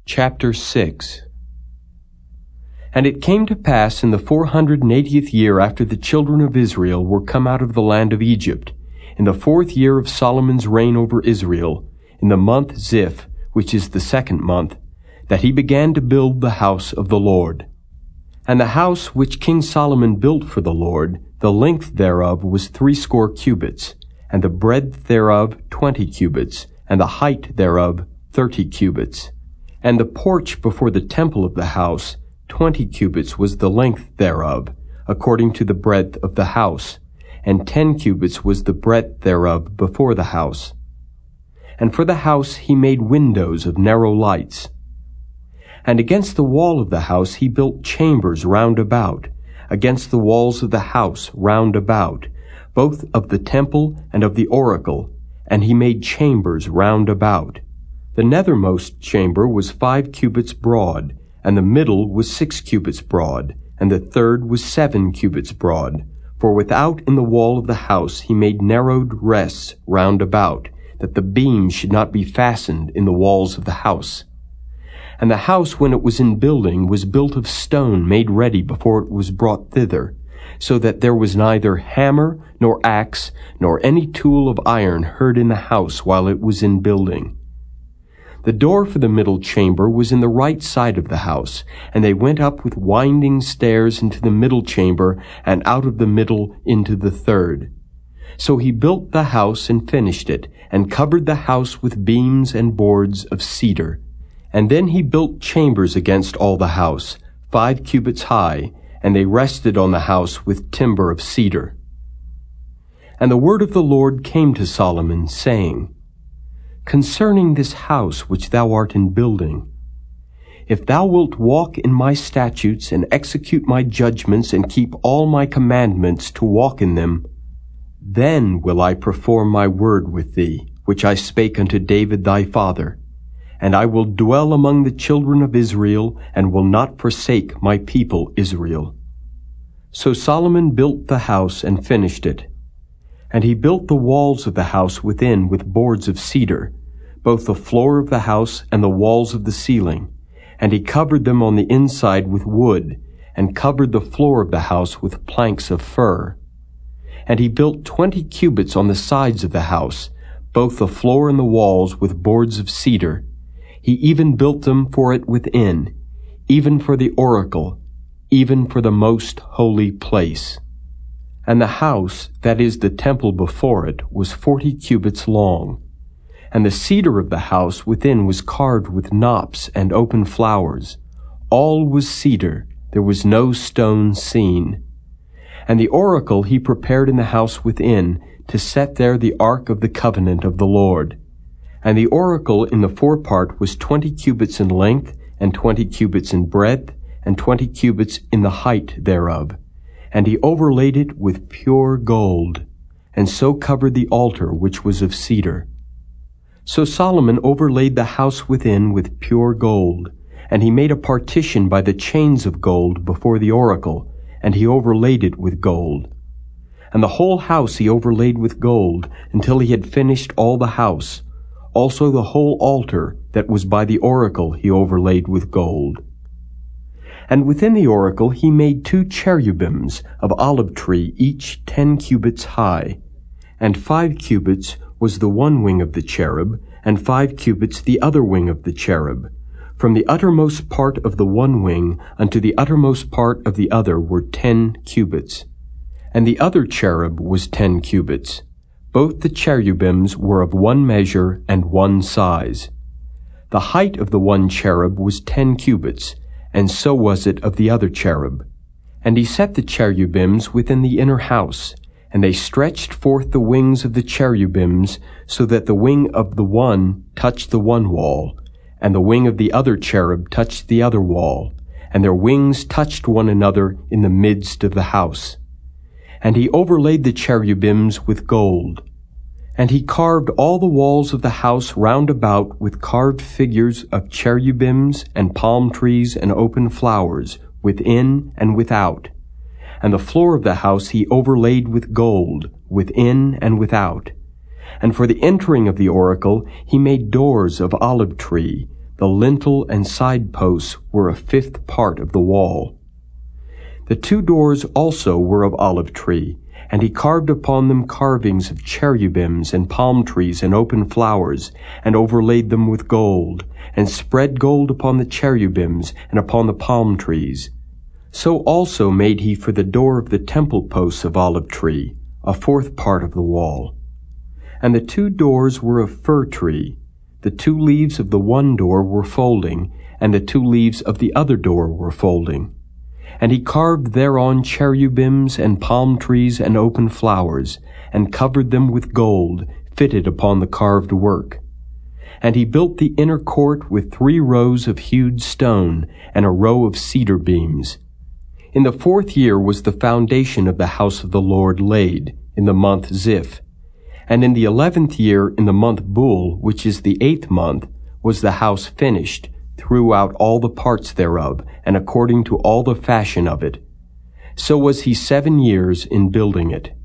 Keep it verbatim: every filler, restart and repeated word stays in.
Chapter six. And it came to pass in the four hundred and eightieth year after the children of Israel were come out of the land of Egypt, in the fourth year of Solomon's reign over Israel, in the month Ziph, which is the second month, that he began to build the house of the Lord. And the house which King Solomon built for the Lord, the length thereof was threescore cubits, and the breadth thereof twenty cubits, and the height thereof thirty cubits. And the porch before the temple of the house, twenty cubits was the length thereof, according to the breadth of the house, and ten cubits was the breadth thereof before the house. And for the house he made windows of narrow lights. And against the wall of the house he built chambers round about, against the walls of the house round about, both of the temple and of the oracle, and he made chambers round about. The nethermost chamber was five cubits broad, and the middle was six cubits broad, and the third was seven cubits broad. For without in the wall of the house he made narrowed rests round about, that the beams should not be fastened in the walls of the house. And the house, when it was in building, was built of stone made ready before it was brought thither, so that there was neither hammer, nor axe, nor any tool of iron heard in the house while it was in building. The door for the middle chamber was in the right side of the house, and they went up with winding stairs into the middle chamber, and out of the middle into the third. So he built the house and finished it, and covered the house with beams and boards of cedar. And then he built chambers against all the house, five cubits high, and they rested on the house with timber of cedar. And the word of the Lord came to Solomon, saying, Concerning this house which thou art in building, if thou wilt walk in my statutes, and execute my judgments, and keep all my commandments to walk in them, then will I perform my word with thee, which I spake unto David thy father, and I will dwell among the children of Israel, and will not forsake my people Israel. So Solomon built the house and finished it. And he built the walls of the house within with boards of cedar, both the floor of the house and the walls of the ceiling, and he covered them on the inside with wood, and covered the floor of the house with planks of fir. And he built twenty cubits on the sides of the house, both the floor and the walls with boards of cedar. He even built them for it within, even for the oracle, even for the most holy place. And the house, that is the temple before it, was forty cubits long. And the cedar of the house within was carved with knops and open flowers. All was cedar, there was no stone seen. And the oracle he prepared in the house within, to set there the ark of the covenant of the Lord. And the oracle in the forepart was twenty cubits in length, and twenty cubits in breadth, and twenty cubits in the height thereof. And he overlaid it with pure gold, and so covered the altar which was of cedar. So Solomon overlaid the house within with pure gold, and he made a partition by the chains of gold before the oracle, and he overlaid it with gold. And the whole house he overlaid with gold, until he had finished all the house. Also the whole altar that was by the oracle he overlaid with gold. And within the oracle he made two cherubims of olive tree, each ten cubits high. And five cubits was the one wing of the cherub, and five cubits the other wing of the cherub. From the uttermost part of the one wing unto the uttermost part of the other were ten cubits. And the other cherub was ten cubits. Both the cherubims were of one measure and one size. The height of the one cherub was ten cubits, and so was it of the other cherub. And he set the cherubims within the inner house, and they stretched forth the wings of the cherubims, so that the wing of the one touched the one wall, and the wing of the other cherub touched the other wall, and their wings touched one another in the midst of the house. And he overlaid the cherubims with gold. And he carved all the walls of the house round about with carved figures of cherubims and palm trees and open flowers, within and without. And the floor of the house he overlaid with gold, within and without. And for the entering of the oracle he made doors of olive tree, The lintel and side posts were a fifth part of the wall. The two doors also were of olive tree, and he carved upon them carvings of cherubims and palm trees and open flowers, and overlaid them with gold, and spread gold upon the cherubims and upon the palm trees. So also made he for the door of the temple posts of olive tree, a fourth part of the wall. And the two doors were of fir tree. The two leaves of the one door were folding, and the two leaves of the other door were folding. And he carved thereon cherubims and palm trees and open flowers, and covered them with gold, fitted upon the carved work. And he built the inner court with three rows of hewed stone, and a row of cedar beams. In the fourth year was the foundation of the house of the Lord laid, in the month Ziph. And in the eleventh year, in the month Bul, which is the eighth month, was the house finished, throughout all the parts thereof, and according to all the fashion of it. So was he seven years in building it.